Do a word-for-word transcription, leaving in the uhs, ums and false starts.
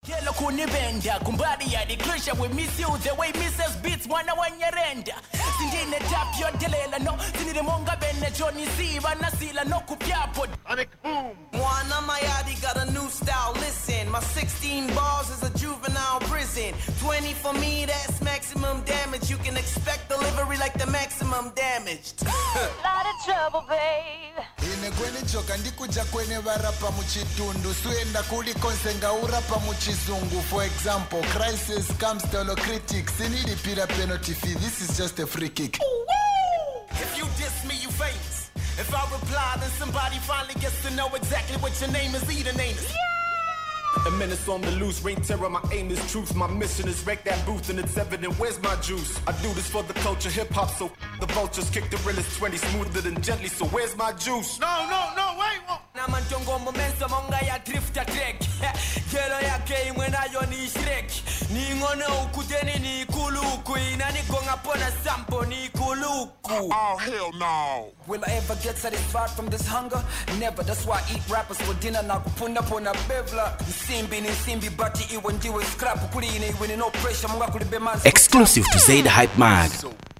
Yellow kunibenda kumbadi ya dikrisha we miss you the way Missus Beats wana wanyerenda sindine tap yo delela no sinire monga benne Johnny C banasila no kupyapo Anic boom Mwana Mayadi got a new style listen my sixteen bars is a juvenile prison twenty for me that's maximum damage you can expect delivery like the maximum damaged Lot of trouble babe ine kweni choka ndikuja kwenye varapa muchitundu suenda kuli konsenga urapa muchizungu for example crisis comes to critics inilipira penalty fee this is just a free kick if you diss me you famous if I reply then somebody finally gets to know exactly what your name is either name is A menace on the loose, rain terror, my aim is truth. My mission is wreck that booth and it's evident, where's my juice? I do this for the culture, hip-hop, so the vultures kick the realest twenty smoother than gently, so where's my juice? No, no, no, wait, wait. Nama njongo momentum onga ya drift attack Gelo ya game when I on is shrek Ni ngone ukudeni ni kuluku Inani gonga pona sampo ni kuluku Oh, hell no. Will I ever get satisfied from this hunger? Never, that's why I eat rappers for dinner na kupunda pona bevla Nsimbi ni nsimbi bati iwe ndiwe scrap Kuli ine iwe ni no pressure munga kulibe manzi Exclusive to Zaid Hype Mag.